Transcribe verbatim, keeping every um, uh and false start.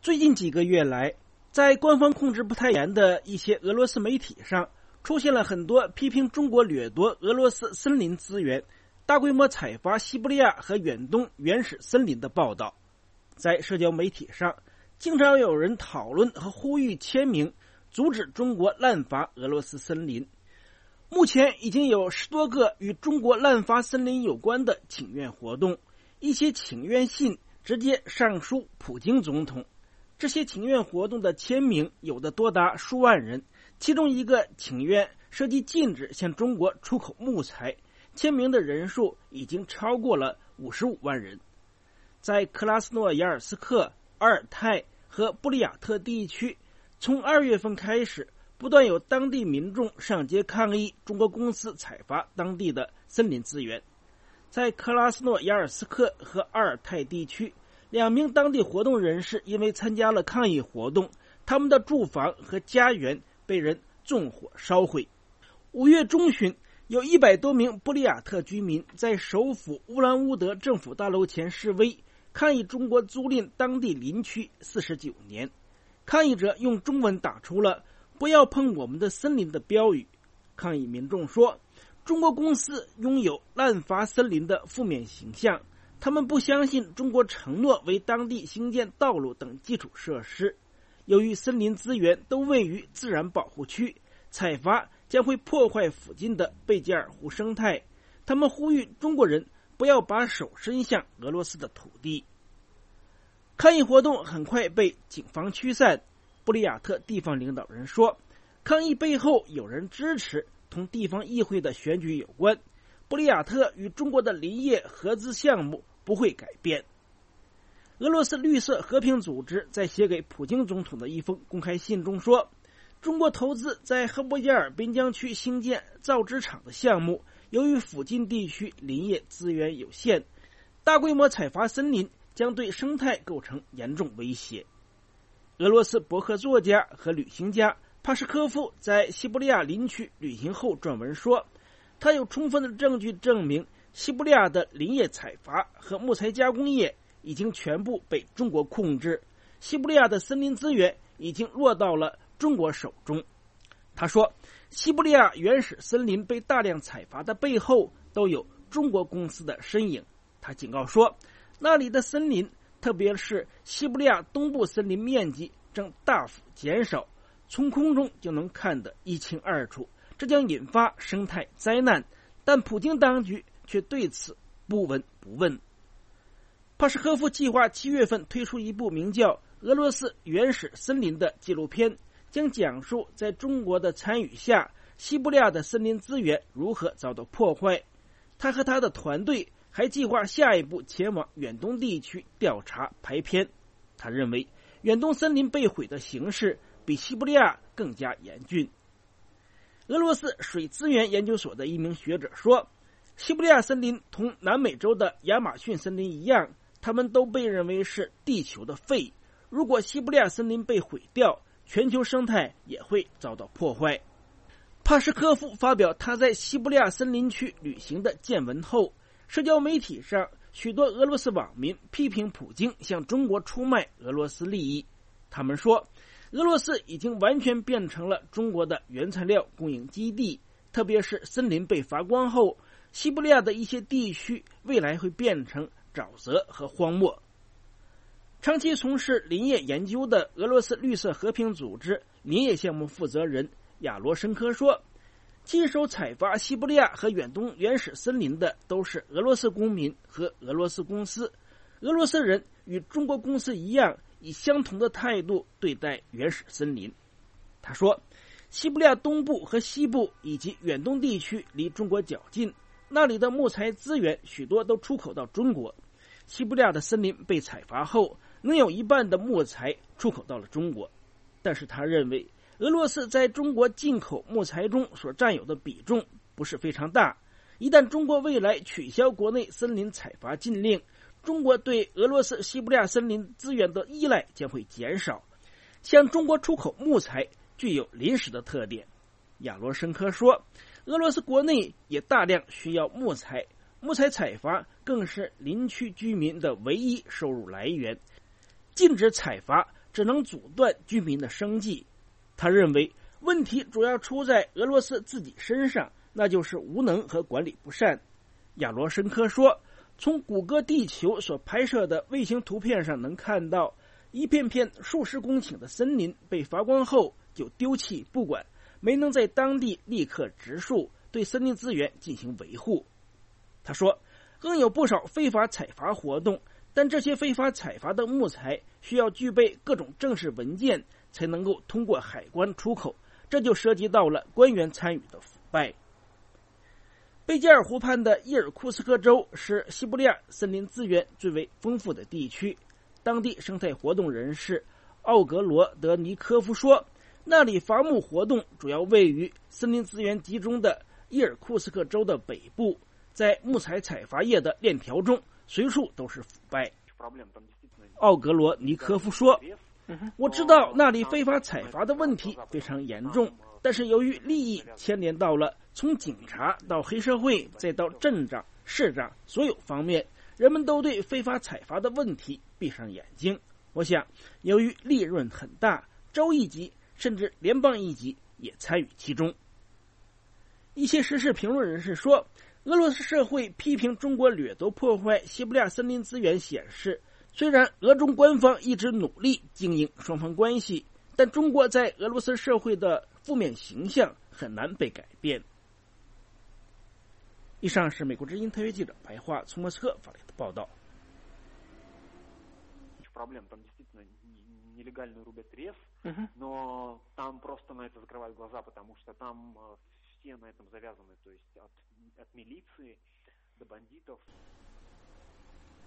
最近几个月来，在官方控制不太严的一些俄罗斯媒体上，出现了很多批评中国掠夺俄罗斯森林资源、大规模采伐西伯利亚和远东原始森林的报道。在社交媒体上，经常有人讨论和呼吁签名，阻止中国滥伐俄罗斯森林。目前已经有十多个与中国滥伐森林有关的请愿活动，一些请愿信直接上书普京总统。这些请愿活动的签名有的多达数万人，其中一个请愿涉及禁止向中国出口木材，签名的人数已经超过了五十五万人。在克拉斯诺亚尔斯克、阿尔泰和布里亚特地区，从二月份开始，不断有当地民众上街抗议中国公司采伐当地的森林资源。在克拉斯诺亚尔斯克和阿尔泰地区，两名当地活动人士因为参加了抗议活动，他们的住房和家园被人纵火烧毁。五月中旬，有一百多名布里亚特居民在首府乌兰乌德政府大楼前示威，抗议中国租赁当地林区四十九年。抗议者用中文打出了“不要碰我们的森林”的标语。抗议民众说，中国公司拥有滥伐森林的负面形象，他们不相信中国承诺为当地兴建道路等基础设施。由于森林资源都位于自然保护区，采伐将会破坏附近的贝加尔湖生态。他们呼吁中国人不要把手伸向俄罗斯的土地。抗议活动很快被警方驱散。布里亚特地方领导人说，抗议背后有人支持，同地方议会的选举有关。布里亚特与中国的林业合资项目不会改变。俄罗斯绿色和平组织在写给普京总统的一封公开信中说，中国投资在赫伯加尔边疆区兴建造纸厂的项目，由于附近地区林业资源有限，大规模采伐森林将对生态构成严重威胁。俄罗斯博客作家和旅行家帕什科夫在西伯利亚林区旅行后撰文说，他有充分的证据证明西伯利亚的林业采伐和木材加工业已经全部被中国控制，西伯利亚的森林资源已经落到了中国手中。他说，西伯利亚原始森林被大量采伐的背后都有中国公司的身影。他警告说，那里的森林，特别是西伯利亚东部森林面积正大幅减少，从空中就能看得一清二楚，这将引发生态灾难，但普京当局却对此不闻不问。帕什科夫计划七月份推出一部名叫《俄罗斯原始森林》的纪录片，将讲述在中国的参与下，西伯利亚的森林资源如何遭到破坏。他和他的团队还计划下一步前往远东地区调查排片。他认为远东森林被毁的形势比西伯利亚更加严峻。俄罗斯水资源研究所的一名学者说，西伯利亚森林同南美洲的亚马逊森林一样，它们都被认为是地球的肺。如果西伯利亚森林被毁掉，全球生态也会遭到破坏。帕什科夫发表他在西伯利亚森林区旅行的见闻后，社交媒体上许多俄罗斯网民批评普京向中国出卖俄罗斯利益。他们说，俄罗斯已经完全变成了中国的原材料供应基地，特别是森林被伐光后，西伯利亚的一些地区未来会变成沼泽和荒漠。长期从事林业研究的俄罗斯绿色和平组织林业项目负责人亚罗申科说，亲手采伐西伯利亚和远东原始森林的都是俄罗斯公民和俄罗斯公司。俄罗斯人与中国公司一样，以相同的态度对待原始森林。他说，西伯利亚东部和西部以及远东地区离中国较近，那里的木材资源许多都出口到中国。西伯利亚的森林被采伐后，能有一半的木材出口到了中国。但是他认为，俄罗斯在中国进口木材中所占有的比重不是非常大。一旦中国未来取消国内森林采伐禁令，中国对俄罗斯西伯利亚森林资源的依赖将会减少。向中国出口木材具有临时的特点。亚罗申科说，俄罗斯国内也大量需要木材，木材采伐更是林区居民的唯一收入来源。禁止采伐只能阻断居民的生计。他认为问题主要出在俄罗斯自己身上，那就是无能和管理不善。亚罗申科说，从谷歌地球所拍摄的卫星图片上能看到，一片片数十公顷的森林被伐光后就丢弃不管，没能在当地立刻植树，对森林资源进行维护。他说，更有不少非法采伐活动，但这些非法采伐的木材需要具备各种正式文件才能够通过海关出口，这就涉及到了官员参与的腐败。贝加尔湖畔的伊尔库斯克州是西伯利亚森林资源最为丰富的地区。当地生态活动人士奥格罗德尼科夫说，那里伐木活动主要位于森林资源集中的伊尔库斯克州的北部，在木材采伐业的链条中随处都是腐败。奥格罗尼科夫说，我知道那里非法采伐的问题非常严重，但是由于利益牵连到了从警察到黑社会再到镇长、市长所有方面，人们都对非法采伐的问题闭上眼睛。我想，由于利润很大，州一级甚至联邦一级也参与其中。一些时事评论人士说，俄罗斯社会批评中国掠夺破坏西伯利亚森林资源显示，虽然俄中官方一直努力经营双方关系，但中国在俄罗斯社会的负面形象很难被改变。以上是美国之音特约记者白桦从莫斯科发来的报道。 проблем, там действительно нелегально рубят лес, uh-huh. но там просто на это закрывают глаза, потому что там все на этом завязаны, то есть от, от милиции до бандитов.